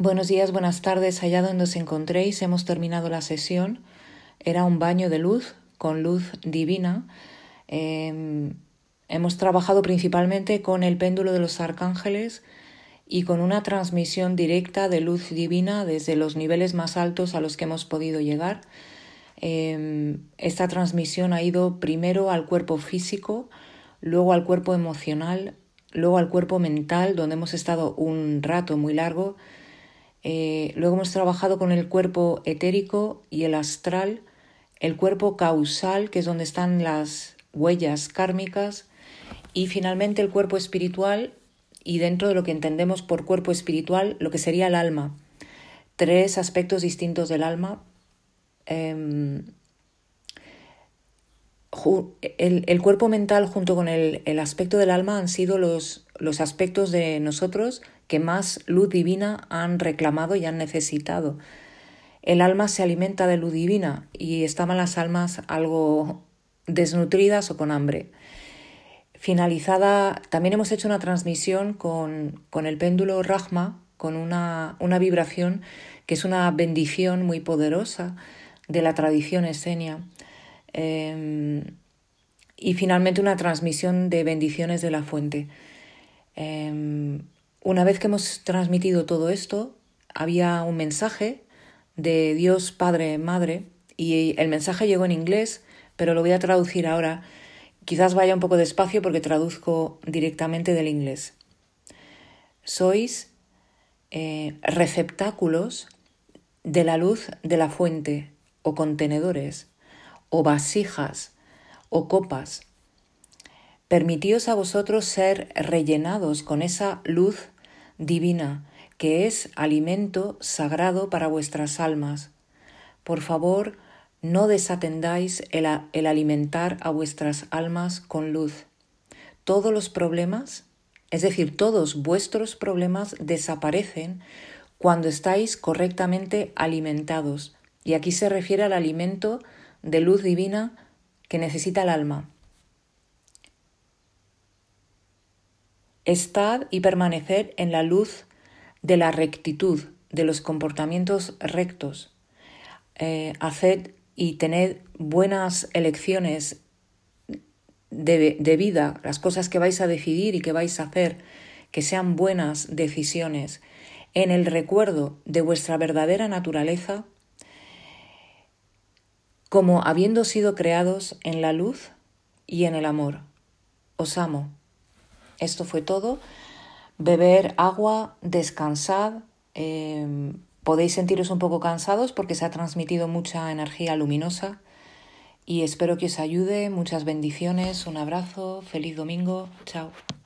Buenos días, buenas tardes, allá donde os encontréis. Hemos terminado la sesión. Era un baño de luz, con luz divina. Hemos trabajado principalmente con el péndulo de los arcángeles y con una transmisión directa de luz divina desde los niveles más altos a los que hemos podido llegar. Esta transmisión ha ido primero al cuerpo físico, luego al cuerpo emocional, luego al cuerpo mental, donde hemos estado un rato muy largo. Luego hemos trabajado con el cuerpo etérico y el astral, el cuerpo causal, que es donde están las huellas kármicas, y finalmente el cuerpo espiritual, y dentro de lo que entendemos por cuerpo espiritual, lo que sería el alma. 3 aspectos distintos del alma. El cuerpo mental junto con el aspecto del alma han sido los aspectos de nosotros que más luz divina han reclamado y han necesitado. El alma se alimenta de luz divina y estaban las almas algo desnutridas o con hambre. Finalizada, también hemos hecho una transmisión con el péndulo Rajma, con una vibración que es una bendición muy poderosa de la tradición esenia. Y finalmente una transmisión de bendiciones de la fuente. Una vez que hemos transmitido todo esto, había un mensaje de Dios Padre Madre y el mensaje llegó en inglés, pero lo voy a traducir ahora. Quizás vaya un poco despacio porque traduzco directamente del inglés. Sois receptáculos de la luz de la fuente, o contenedores, o vasijas, o copas. Permitíos a vosotros ser rellenados con esa luz divina, que es alimento sagrado para vuestras almas. Por favor, no desatendáis el alimentar a vuestras almas con luz. Todos los problemas, es decir, todos vuestros problemas desaparecen cuando estáis correctamente alimentados. Y aquí se refiere al alimento de luz divina que necesita el alma. Estad y permaneced en la luz de la rectitud, de los comportamientos rectos. Haced y tened buenas elecciones de vida, las cosas que vais a decidir y que vais a hacer, que sean buenas decisiones, en el recuerdo de vuestra verdadera naturaleza, como habiendo sido creados en la luz y en el amor. Os amo. Esto fue todo. Beber agua, descansad. Podéis sentiros un poco cansados porque se ha transmitido mucha energía luminosa y espero que os ayude. Muchas bendiciones, un abrazo, feliz domingo, chao.